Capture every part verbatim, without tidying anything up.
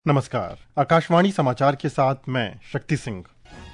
नमस्कार। आकाशवाणी समाचार के साथ मैं शक्ति सिंह।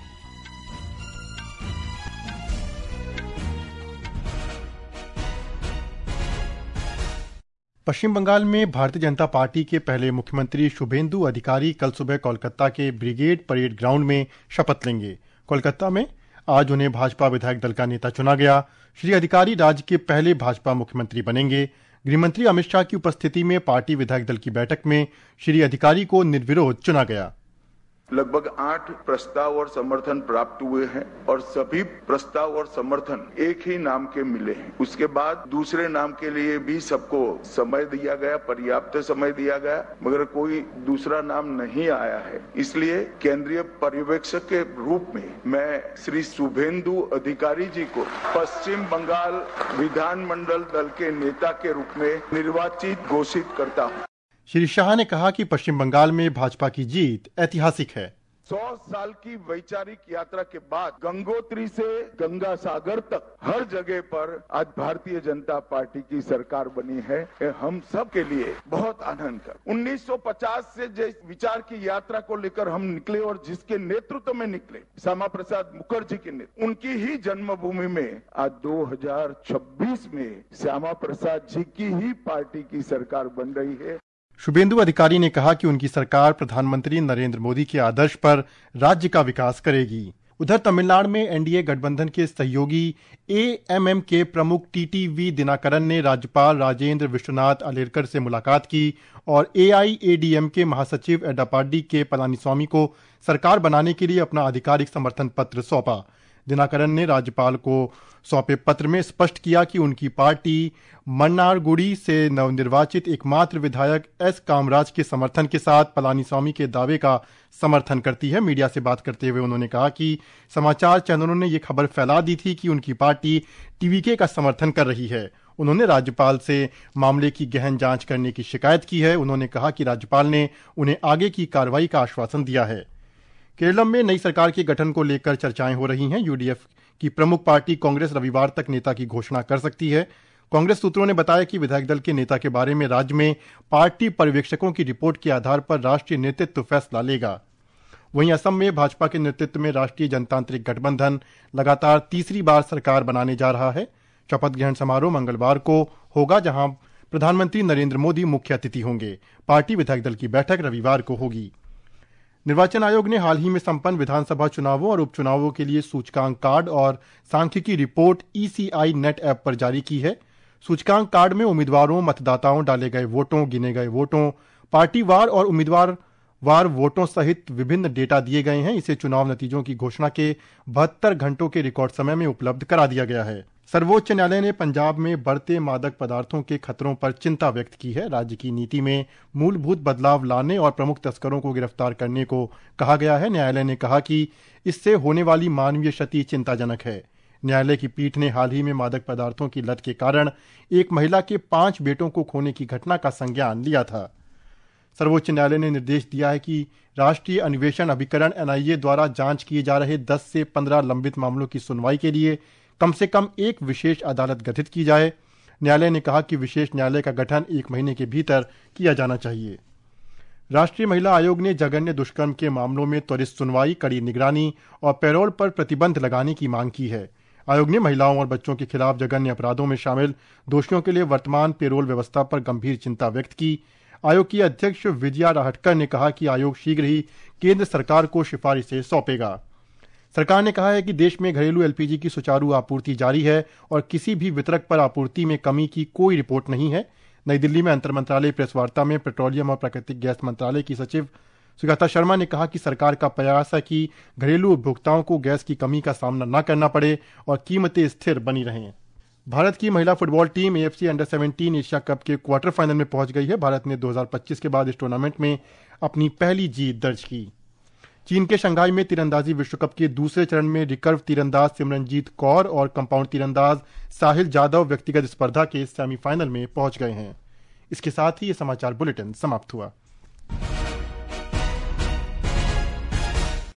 पश्चिम बंगाल में भारतीय जनता पार्टी के पहले मुख्यमंत्री शुभेंदु अधिकारी कल सुबह कोलकाता के ब्रिगेड परेड ग्राउंड में शपथ लेंगे। कोलकाता में आज उन्हें भाजपा विधायक दल का नेता चुना गया। श्री अधिकारी राज्य के पहले भाजपा मुख्यमंत्री बनेंगे। गृहमंत्री अमित शाह की उपस्थिति में पार्टी विधायक दल की बैठक में श्री अधिकारी को निर्विरोध चुना गया। लगभग आठ प्रस्ताव और समर्थन प्राप्त हुए हैं और सभी प्रस्ताव और समर्थन एक ही नाम के मिले हैं। उसके बाद दूसरे नाम के लिए भी सबको समय दिया गया, पर्याप्त समय दिया गया, मगर कोई दूसरा नाम नहीं आया है। इसलिए केंद्रीय पर्यवेक्षक के रूप में मैं श्री शुभेंदु अधिकारी जी को पश्चिम बंगाल विधानमंडल दल के नेता के रूप में निर्वाचित घोषित करता हूँ। श्री शाह ने कहा कि पश्चिम बंगाल में भाजपा की जीत ऐतिहासिक है। सौ साल की वैचारिक यात्रा के बाद गंगोत्री से गंगा सागर तक हर जगह पर आज भारतीय जनता पार्टी की सरकार बनी है। ये हम सब के लिए बहुत आनंद का। उन्नीस सौ पचास से जिस विचार की यात्रा को लेकर हम निकले और जिसके नेतृत्व में निकले, श्यामा प्रसाद मुखर्जी के नेतृत्व, उनकी ही जन्मभूमि में आज दो हजार छब्बीस में श्यामा प्रसाद जी की ही पार्टी की सरकार बन रही है। शुभेंदु अधिकारी ने कहा कि उनकी सरकार प्रधानमंत्री नरेंद्र मोदी के आदर्श पर राज्य का विकास करेगी। उधर तमिलनाडु में एनडीए गठबंधन के सहयोगी एएमएम के प्रमुख टीटीवी दिनाकरन ने राज्यपाल राजेंद्र विश्वनाथ अलेरकर से मुलाकात की और एआईएडीएम के महासचिव एडप्पाडी के पलानीस्वामी को सरकार बनाने के लिए अपना आधिकारिक समर्थन पत्र सौंपा। दिनाकरन ने राज्यपाल को सौंपे पत्र में स्पष्ट किया कि उनकी पार्टी मन्नारगुडी से नवनिर्वाचित एकमात्र विधायक एस कामराज के समर्थन के साथ पलानीस्वामी के दावे का समर्थन करती है। मीडिया से बात करते हुए उन्होंने कहा कि समाचार चैनलों ने ये खबर फैला दी थी कि उनकी पार्टी टीवीके का समर्थन कर रही है। उन्होंने राज्यपाल से मामले की गहन जांच करने की शिकायत की है। उन्होंने कहा कि राज्यपाल ने उन्हें आगे की कार्रवाई का आश्वासन दिया है। केरलम में नई सरकार के गठन को लेकर चर्चाएं हो रही हैं। यूडीएफ की प्रमुख पार्टी कांग्रेस रविवार तक नेता की घोषणा कर सकती है। कांग्रेस सूत्रों ने बताया कि विधायक दल के नेता के बारे में राज्य में पार्टी पर्यवेक्षकों की रिपोर्ट के आधार पर राष्ट्रीय नेतृत्व फैसला लेगा। वहीं असम में भाजपा के नेतृत्व में राष्ट्रीय जनतांत्रिक गठबंधन लगातार तीसरी बार सरकार बनाने जा रहा है। शपथ ग्रहण समारोह मंगलवार को होगा, जहां प्रधानमंत्री नरेंद्र मोदी मुख्य अतिथि होंगे। पार्टी विधायक दल की बैठक रविवार को होगी। निर्वाचन आयोग ने हाल ही में संपन्न विधानसभा चुनावों और उपचुनावों के लिए सूचकांक कार्ड और सांख्यिकी रिपोर्ट ईसीआई नेट ऐप पर जारी की है। सूचकांक कार्ड में उम्मीदवारों, मतदाताओं, डाले गए वोटों, गिने गए वोटों, पार्टीवार और उम्मीदवार वार वोटों सहित विभिन्न डेटा दिए गए हैं। इसे चुनाव नतीजों की घोषणा के बहत्तर घंटों के रिकॉर्ड समय में उपलब्ध करा दिया गया है। सर्वोच्च न्यायालय ने पंजाब में बढ़ते मादक पदार्थों के खतरों पर चिंता व्यक्त की है। राज्य की नीति में मूलभूत बदलाव लाने और प्रमुख तस्करों को गिरफ्तार करने को कहा गया है। न्यायालय ने कहा कि इससे होने वाली मानवीय क्षति चिंताजनक है। न्यायालय की पीठ ने हाल ही में मादक पदार्थों की लत के कारण एक महिला के पांच बेटों को खोने की घटना का संज्ञान लिया था। सर्वोच्च न्यायालय ने निर्देश दिया है कि राष्ट्रीय अन्वेषण अभिकरण एनआईए द्वारा जांच किए जा रहे दस से पंद्रह लंबित मामलों की सुनवाई के लिए कम से कम एक विशेष अदालत गठित की जाए। न्यायालय ने कहा कि विशेष न्यायालय का गठन एक महीने के भीतर किया जाना चाहिए। राष्ट्रीय महिला आयोग ने जघन्य दुष्कर्म के मामलों में त्वरित सुनवाई, कड़ी निगरानी और पैरोल पर प्रतिबंध लगाने की मांग की है। आयोग ने महिलाओं और बच्चों के खिलाफ जघन्य अपराधों में शामिल दोषियों के लिए वर्तमान पेरोल व्यवस्था पर गंभीर चिंता व्यक्त की। आयोग की अध्यक्ष विजया राहटकर ने कहा कि आयोग शीघ्र ही केंद्र सरकार को सिफारिशें सौंपेगा। सरकार ने कहा है कि देश में घरेलू एलपीजी की सुचारू आपूर्ति जारी है और किसी भी वितरक पर आपूर्ति में कमी की कोई रिपोर्ट नहीं है। नई दिल्ली में अंतर मंत्रालय प्रेस वार्ता में पेट्रोलियम और प्राकृतिक गैस मंत्रालय की सचिव सुजाता शर्मा ने कहा कि सरकार का प्रयास है कि घरेलू उपभोक्ताओं को गैस की कमी का सामना न करना पड़े और कीमतें स्थिर बनी रहें। भारत की महिला फुटबॉल टीम एएफसी अंडर सत्रह एशिया कप के क्वार्टर फाइनल में पहुंच गई है। भारत ने दो हज़ार पच्चीस के बाद इस टूर्नामेंट में अपनी पहली जीत दर्ज की। चीन के शंघाई में तीरंदाजी विश्व कप के दूसरे चरण में रिकर्व तीरंदाज सिमरनजीत कौर और कंपाउंड तीरंदाज साहिल जादव व्यक्तिगत स्पर्धा के सेमीफाइनल में पहुंच गए हैं। इसके साथ ही ये समाचार बुलेटिन समाप्त हुआ।